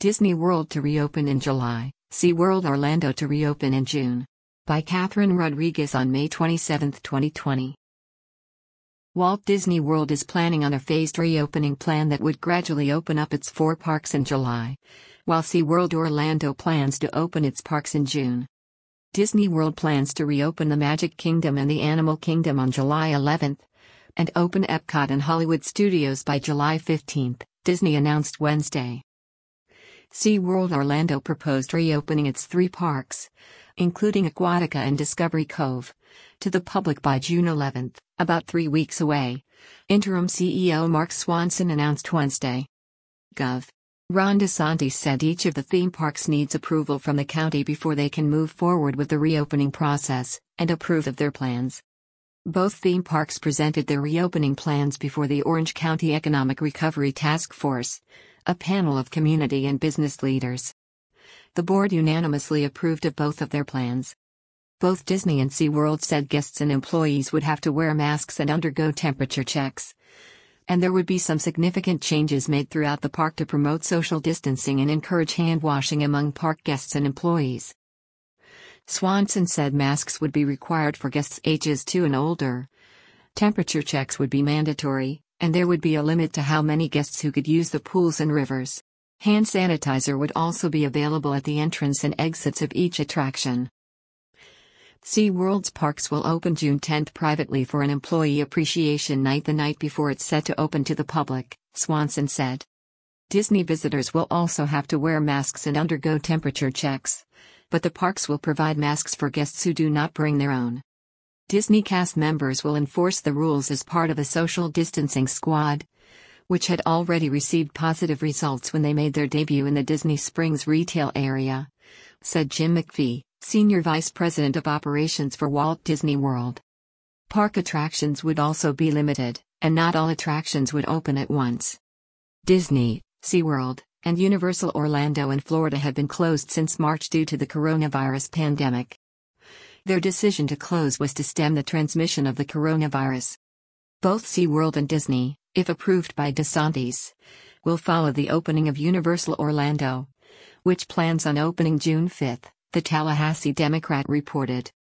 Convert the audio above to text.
Disney World to reopen in July, SeaWorld Orlando to reopen in June. By Catherine Rodriguez on May 27, 2020. Walt Disney World is planning on a phased reopening plan that would gradually open up its 4 parks in July, while SeaWorld Orlando plans to open its parks in June. Disney World plans to reopen the Magic Kingdom and the Animal Kingdom on July 11, and open Epcot and Hollywood Studios by July 15, Disney announced Wednesday. SeaWorld Orlando proposed reopening its 3 parks, including Aquatica and Discovery Cove, to the public by June 11, about 3 weeks away, interim CEO Mark Swanson announced Wednesday. Gov. Ron DeSantis said each of the theme parks needs approval from the county before they can move forward with the reopening process, and approve of their plans. Both theme parks presented their reopening plans before the Orange County Economic Recovery Task Force, a panel of community and business leaders. The board unanimously approved of both of their plans. Both Disney and SeaWorld said guests and employees would have to wear masks and undergo temperature checks. And there would be some significant changes made throughout the park to promote social distancing and encourage hand washing among park guests and employees. Swanson said masks would be required for guests ages 2 and older. Temperature checks would be mandatory, and there would be a limit to how many guests who could use the pools and rivers. Hand sanitizer would also be available at the entrance and exits of each attraction. SeaWorld's parks will open June 10 privately for an employee appreciation night the night before it's set to open to the public, Swanson said. Disney visitors will also have to wear masks and undergo temperature checks, but the parks will provide masks for guests who do not bring their own. Disney cast members will enforce the rules as part of a social distancing squad, which had already received positive results when they made their debut in the Disney Springs retail area, said Jim McPhee, Senior Vice President of Operations for Walt Disney World. Park attractions would also be limited, and not all attractions would open at once. Disney, SeaWorld, and Universal Orlando in Florida have been closed since March due to the coronavirus pandemic. Their decision to close was to stem the transmission of the coronavirus. Both SeaWorld and Disney, if approved by DeSantis, will follow the opening of Universal Orlando, which plans on opening June 5, the Tallahassee Democrat reported.